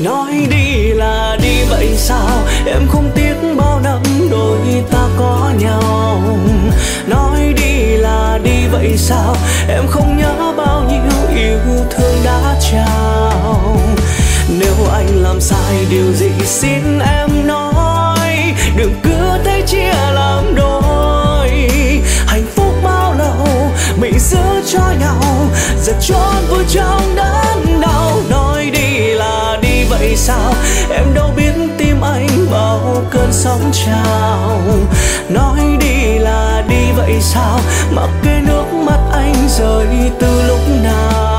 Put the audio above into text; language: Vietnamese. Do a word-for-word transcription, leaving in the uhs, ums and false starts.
Nói đi là đi vậy sao, em không tiếc bao năm đôi ta có nhau. Nói đi là đi vậy sao, em không nhớ bao nhiêu yêu thương đã trao. Nếu anh làm sai điều gì xin em nói, đừng cứ thấy chia làm đôi. Hạnh phúc bao lâu mình giữ cho nhau, giờ chôn vùi trong đớn đau. Nói đi là đi vậy sao, em đâu biết tim anh bao cơn sóng trào. Nói đi là đi vậy sao, mặc kệ nước mắt anh rơi từ lúc nào.